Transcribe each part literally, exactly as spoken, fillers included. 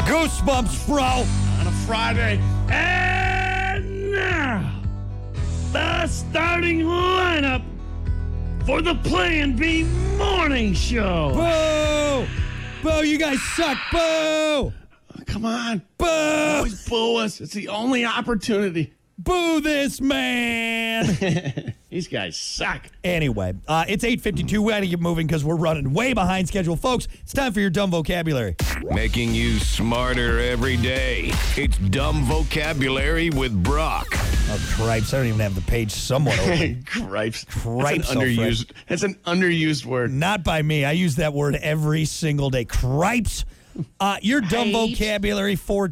Goosebumps, bro. On a Friday. And now, the starting lineup for the Plan B Morning Show. Boo! Boo, you guys suck. Boo! Come on. Boo! Always boo us. It's the only opportunity. Boo this man. These guys suck. Anyway, uh, it's eight fifty-two. We got to get moving because we're running way behind schedule. Folks, it's time for your dumb vocabulary. Making you smarter every day. It's Dumb Vocabulary with Brock. Oh, cripes. I don't even have the page somewhat open. Cripes. Cripes, That's an underused, that's an underused word. Not by me. I use that word every single day. Cripes. Uh, your dumb Right. vocabulary for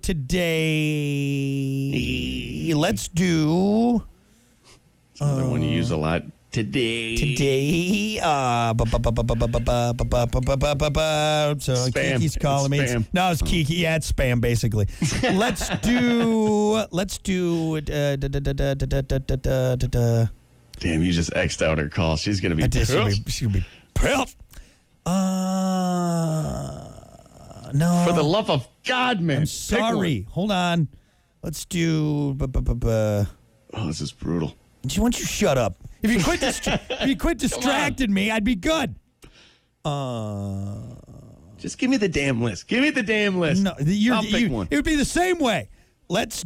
today. Let's do Another one you use a lot. Today. today. Uh, bu- bu- bu- bu- bu- bu- bu- bu- bu- bu- bu- bu- bu- bu- so Spam. Kiki's calling me. It's spam. No, it's Kiki. Yeah, it's spam, basically. Let's do. Let's do. Uh, da, da, da, da, da, da, da, da, da, da. Damn, you just X'd out her call. She's going to be I did. She'll pissed. be, she'll be pissed. Uh, no. For the love of God, man. I'm sorry. Hold on. Let's do. Bu- bu- bu- bu- Oh, this is brutal. Why don't you shut up? If you quit, distra- if you quit distracting me, I'd be good. Uh, Just give me the damn list. Give me the damn list. no, the- you're, I'll pick you, one. it would be the same way. Let's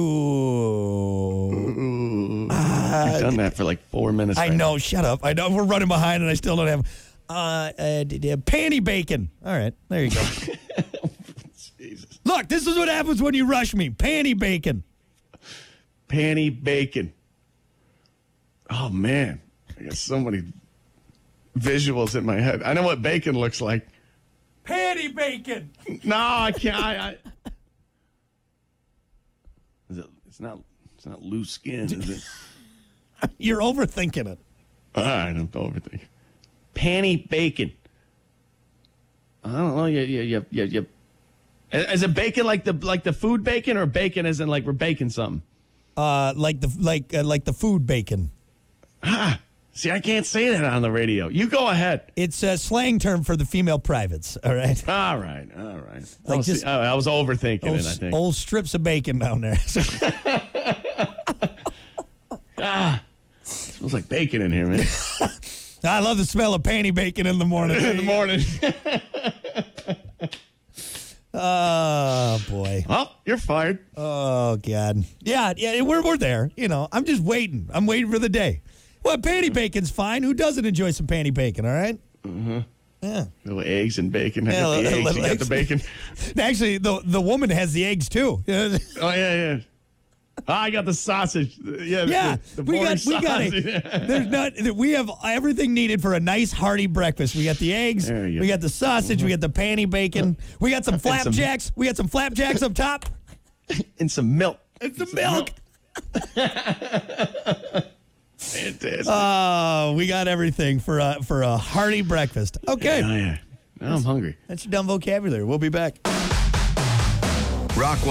do. I've done that for like four minutes. I right know. Shut up. I know we're running behind, and I still don't have. Uh, uh, d- d- panty bacon. All right, there you go. now. Jesus. Look, this is what happens when you rush me. Panty bacon. Panty bacon. Oh, man. I got so many visuals in my head. I know what bacon looks like. Panty bacon. No, I can't. I, I... Is it, it's not. It's not loose skin, is it? You're overthinking it. All right, I'm overthinking. Panty bacon. I don't know. You, you, you, you, you. Is it bacon like the like the food bacon, or bacon as in like we're baking something? Uh, like the like uh, like the food bacon. Ah, see, I can't say that on the radio. You go ahead. It's a slang term for the female privates. All right. All right, all right. I Like was, just- I was overthinking Old, it, I think. old strips of bacon down there. Smells like bacon in here, man. I love the smell of panty bacon in the morning. in the morning. Oh boy. Well, you're fired. Oh god. Yeah, yeah. We're we're there. You know, I'm just waiting. I'm waiting for the day. Well, panty bacon's fine. Who doesn't enjoy some panty bacon? All right. Mm-hmm. Yeah. Little eggs and bacon. I Yeah, got the little- eggs. little You got eggs. the bacon. Actually, the the woman has the eggs too. Oh yeah, yeah. Ah, I got the sausage. Yeah, Yeah, the, the we boring got we got sausage. it. There's not. We have everything needed for a nice hearty breakfast. We got the eggs. There you We go. got the sausage. We got the panty bacon. We got some some- flapjacks. We got some flapjacks up top. and some milk. And some milk. Fantastic. Oh, we got everything for a for a hearty breakfast. Okay, oh yeah. Now I'm hungry. that's your dumb vocabulary. We'll be back. Rock